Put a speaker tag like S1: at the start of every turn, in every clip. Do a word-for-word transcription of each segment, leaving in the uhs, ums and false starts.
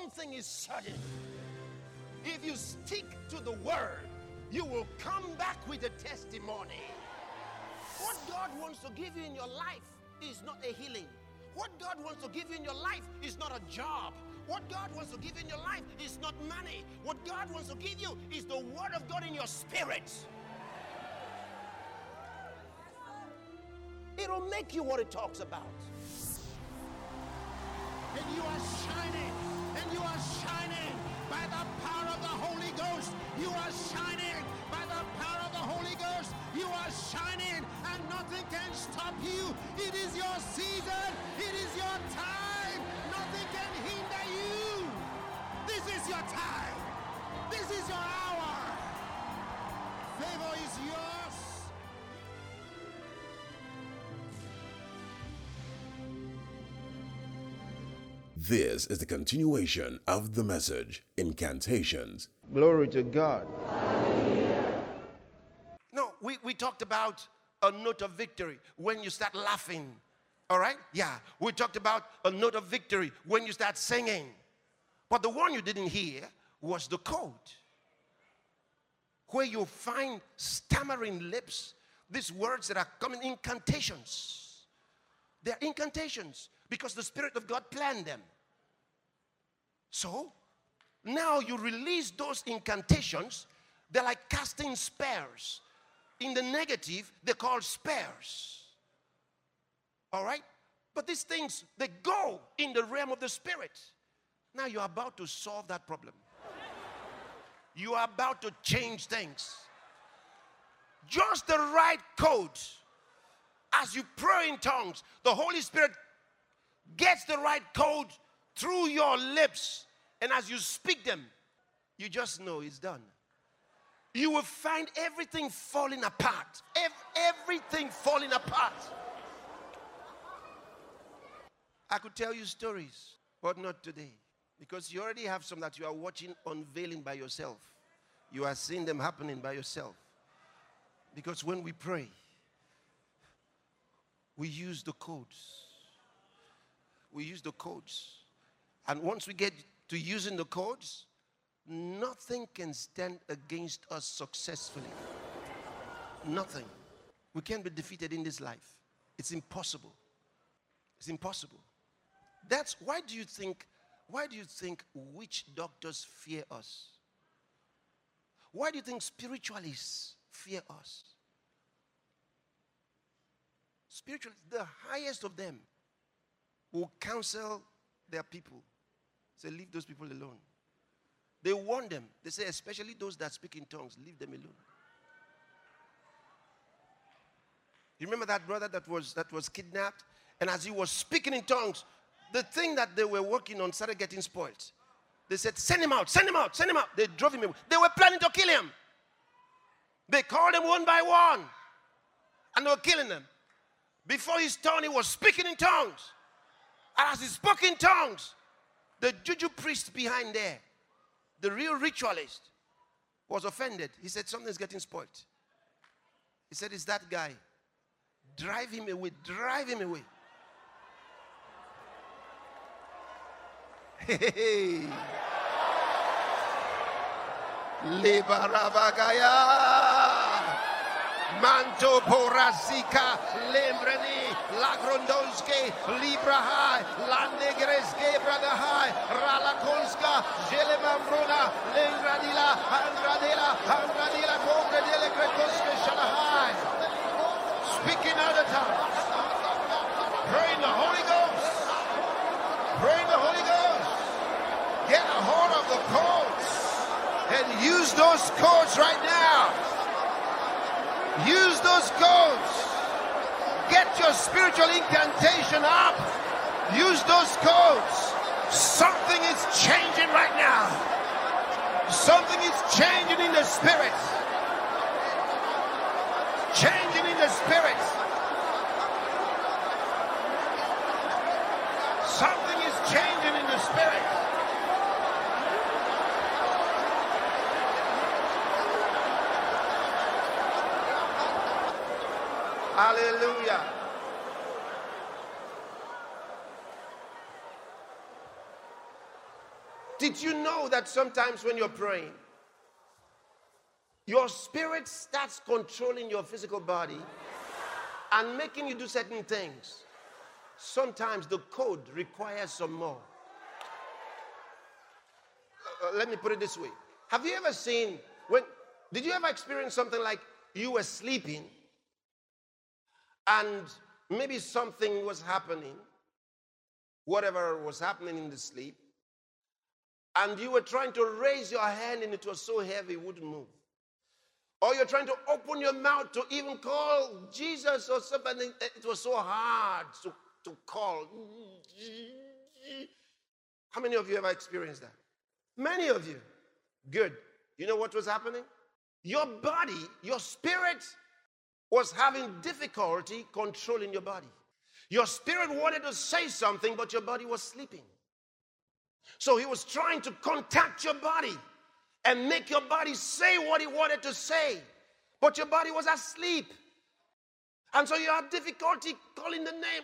S1: one thing is certain. If you stick to the word, you will come back with a testimony. What God wants to give you in your life is not a healing. What God wants to give you in your life is not a job. What God wants to give you in your life is not money. What God wants to give you is the word of God in your spirit. It'll make you what it talks about. And you are shining, and you are shining by the power of the Holy Ghost. You are shining by the power of the Holy Ghost. You are shining, and nothing can stop you. It is your season. It is your time. Nothing can hinder you. This is your time. This is your hour. Favor is yours.
S2: This is the continuation of the message, Incantations.
S1: Glory to God. No, we, we talked about a note of victory when you start laughing. All right? Yeah. We talked about a note of victory when you start singing. But the one you didn't hear was the code, where you find stammering lips, these words that are coming, incantations. They're incantations because the Spirit of God planned them. So, now you release those incantations. They're like casting spears. In the negative, they're called spears. All right? But these things, they go in the realm of the Spirit. Now you're about to solve that problem. You are about to change things. Just the right code. As you pray in tongues, the Holy Spirit gets the right code through your lips. And as you speak them, you just know it's done. You will find everything falling apart. Ev- everything falling apart. I could tell you stories, but not today. Because you already have some that you are watching unveiling by yourself. You are seeing them happening by yourself. Because when we pray, we use the codes. We use the codes. And once we get to using the codes, nothing can stand against us successfully. Nothing. We can't be defeated in this life. It's impossible. It's impossible. That's why do you think, why do you think witch doctors fear us? Why do you think spiritualists fear us? Spiritualists, the highest of them, will counsel their people. Say, leave those people alone. They warn them. They say, especially those that speak in tongues, leave them alone. You remember that brother that was that was kidnapped? And as he was speaking in tongues, the thing that they were working on started getting spoiled. They said, send him out, send him out, send him out. They drove him away. They were planning to kill him. They called him one by one. And they were killing them. Before his turn, he was speaking in tongues. And as he spoke in tongues, the juju priest behind there, the real ritualist, was offended. He said, something's getting spoiled. He said, it's that guy. Drive him away. Drive him away. Hey. Lebarabagaya. Manto porasika lembreni lagrondonske librahai landegreske bradahai ralakonska jelemambrona lengradila andradela andradila kongradele krekoske shalahai. Speaking other tongues. Pray in the Holy Ghost. Pray in the Holy Ghost. Get a hold of the codes and use those codes right now. Use those codes. Get your spiritual incantation up. Use those codes. Something is changing right now. Something is changing in the spirit. Changing in the spirit. Something is changing in the spirit. Hallelujah. Did you know that sometimes when you're praying, your spirit starts controlling your physical body and making you do certain things? Sometimes the code requires some more. Uh, let me put it this way. Have you ever seen, when, did you ever experience something like you were sleeping and maybe something was happening, whatever was happening in the sleep, and you were trying to raise your hand and it was so heavy it wouldn't move? Or you're trying to open your mouth to even call Jesus or something, it was so hard to, to call. How many of you ever experienced that? Many of you. Good. You know what was happening? Your body, your spirit was having difficulty controlling your body. Your spirit wanted to say something, but your body was sleeping. So he was trying to contact your body and make your body say what he wanted to say, but your body was asleep. And so you had difficulty calling the name.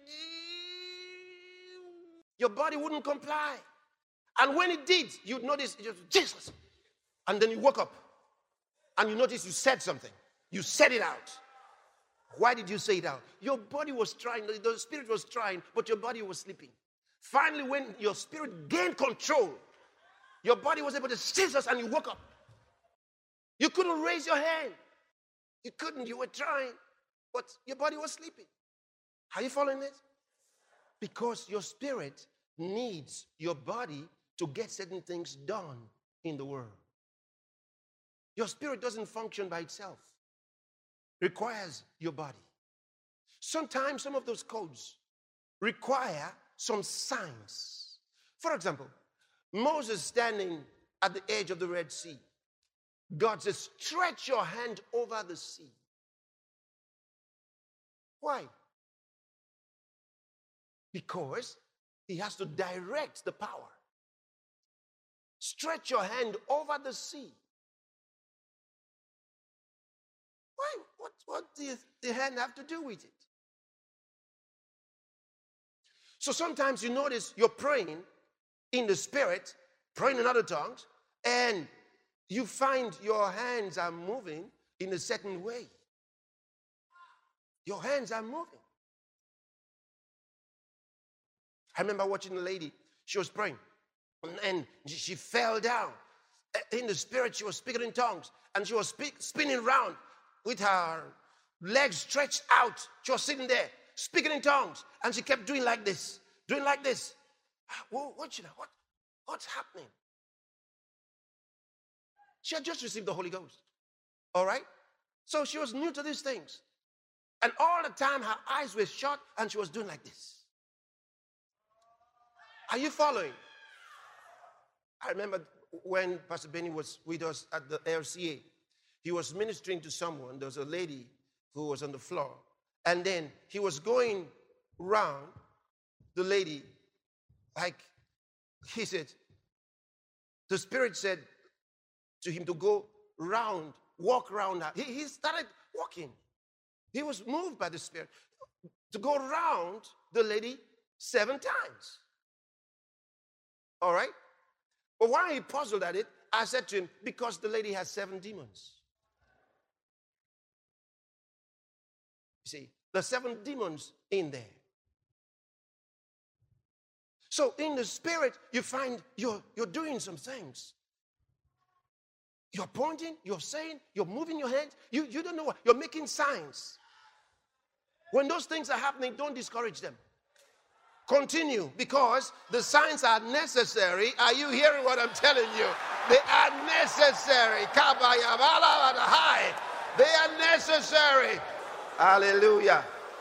S1: Your body wouldn't comply. And when it did, you'd notice, Jesus. And then you woke up and you notice you said something. You said it out. Why did you say it out? Your body was trying, the spirit was trying, but your body was sleeping. Finally, when your spirit gained control, your body was able to say Jesus and you woke up. You couldn't raise your hand. You couldn't, you were trying, but your body was sleeping. Are you following this? Because your spirit needs your body to get certain things done in the world. Your spirit doesn't function by itself. It requires your body. Sometimes some of those codes require some signs. For example, Moses standing at the edge of the Red Sea. God says, stretch your hand over the sea. Why? Because he has to direct the power. Stretch your hand over the sea. Why? What, what does the hand have to do with it? So sometimes you notice you're praying in the spirit, praying in other tongues, and you find your hands are moving in a certain way. Your hands are moving. I remember watching a lady, she was praying, and she fell down. In the spirit, she was speaking in tongues, and she was speak, spinning around with her legs stretched out. She was sitting there, speaking in tongues, and she kept doing like this, doing like this. Whoa, what, should I, what, what's happening? She had just received the Holy Ghost, all right? So she was new to these things. And all the time, her eyes were shut, and she was doing like this. Are you following? I remember when Pastor Benny was with us at the L C A, he was ministering to someone. There was a lady who was on the floor. And then he was going round the lady, like he said, the Spirit said to him to go round, walk round her. He, he started walking. He was moved by the Spirit to go round the lady seven times. All right? But while he puzzled at it, I said to him, because the lady has seven demons. You see, there's seven demons in there. So in the spirit, you find you're, you're doing some things. You're pointing, you're saying, you're moving your hands. You, you don't know what, you're making signs. When those things are happening, don't discourage them. Continue, because the signs are necessary. Are you hearing what I'm telling you? They are necessary. They are necessary. Hallelujah.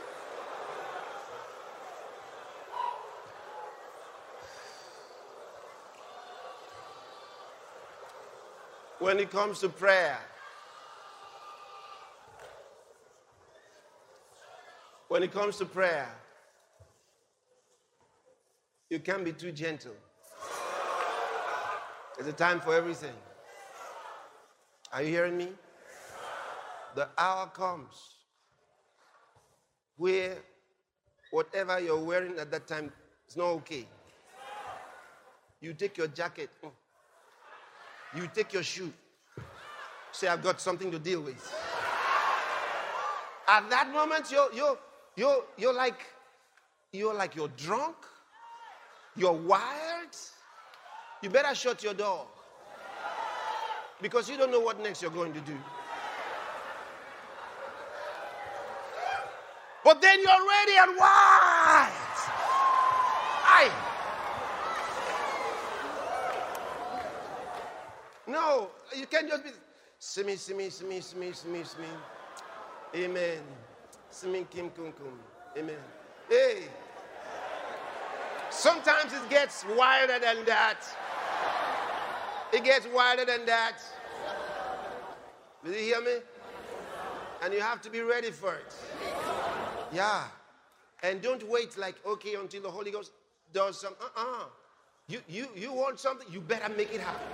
S1: When it comes to prayer, when it comes to prayer, you can't be too gentle. There's a time for everything. Are you hearing me? The hour comes where whatever you're wearing at that time is not okay. You take your jacket. You take your shoe. Say, I've got something to deal with. At that moment, you're, you're, you're, you're like, you're like you're drunk. You're wild. You better shut your door. Because you don't know what next you're going to do. But then you're ready and wild. Aye. No, you can't just be simi, simi, simi, simi, simi, simi. Amen. Simi kim kum kum. Amen. Hey. Sometimes it gets wilder than that. It gets wilder than that. Did you hear me? And you have to be ready for it. Yeah. And don't wait like, okay, until the Holy Ghost does some. Uh-uh. You, you, you want something, you better make it happen.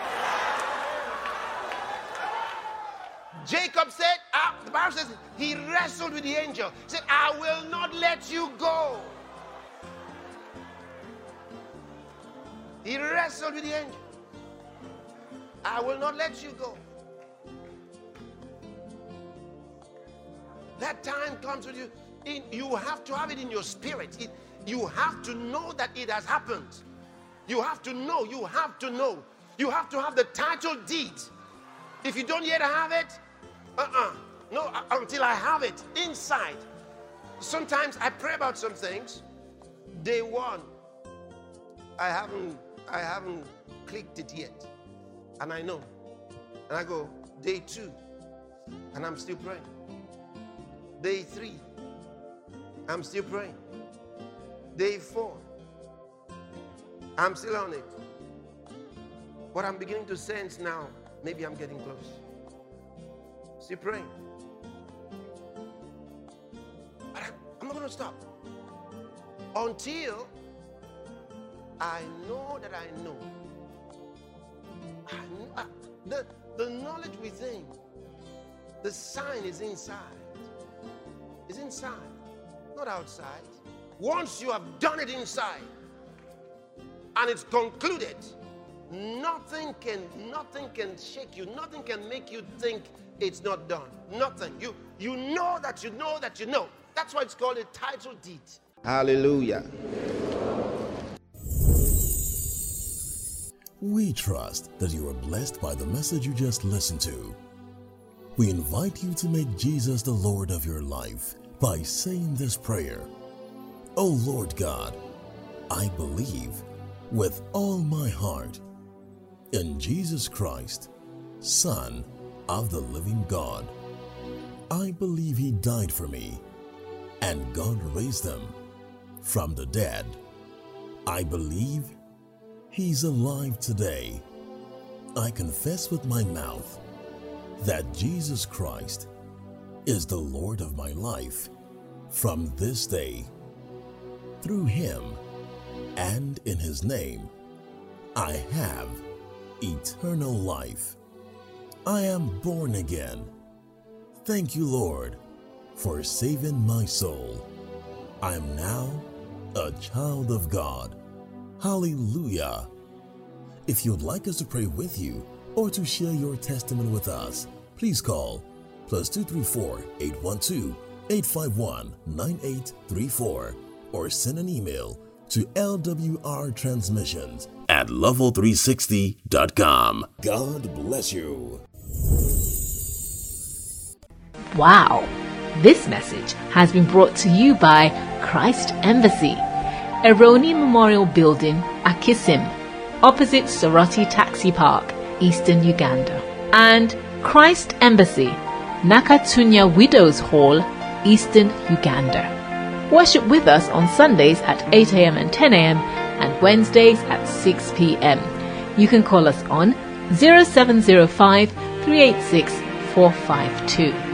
S1: Jacob said, uh, the Bible says, he wrestled with the angel. He said, I will not let you go. He wrestled with the angel. I will not let you go. That time comes with you. In, you have to have it in your spirit. It, you have to know that it has happened. You have to know. You have to know. You have to have the title deed. If you don't yet have it, uh-uh. No, uh, until I have it inside. Sometimes I pray about some things. Day one, I haven't, I haven't clicked it yet. And I know. And I go, day two, and I'm still praying. Day three, I'm still praying. Day four, I'm still on it. But I'm beginning to sense now, maybe I'm getting close. Still praying. But I'm not going to stop until I know that I know. I know I, the, the knowledge within, the sign is inside. It's inside, not outside. Once you have done it inside and it's concluded, nothing can, nothing can shake you. Nothing can make you think it's not done. Nothing. You, you know that you know that you know. That's why it's called a title deed. Hallelujah.
S2: We trust that you are blessed by the message you just listened to. We invite you to make Jesus the Lord of your life by saying this prayer. Oh Lord God, I believe with all my heart in Jesus Christ, Son of the living God. I believe He died for me and God raised Him from the dead. I believe He's alive today. I confess with my mouth that Jesus Christ is the Lord of my life from this day. Through Him and in His name, I have eternal life. I am born again. Thank you, Lord, for saving my soul. I am now a child of God. Hallelujah. If you'd like us to pray with you or to share your testimony with us, please call plus two three four, eight one two, eight five one, nine eight three four or send an email to L W R transmissions at level three sixty dot com. God bless you.
S3: Wow! This message has been brought to you by Christ Embassy, Eroni Memorial Building, Akisim, opposite Soroti Taxi Park, Eastern Uganda, and Christ Embassy, Nakatunya Widows Hall, Eastern Uganda. Worship with us on Sundays at eight a.m. and ten a.m. and Wednesdays at six p.m. You can call us on zero seven zero five, three eight six, four five two.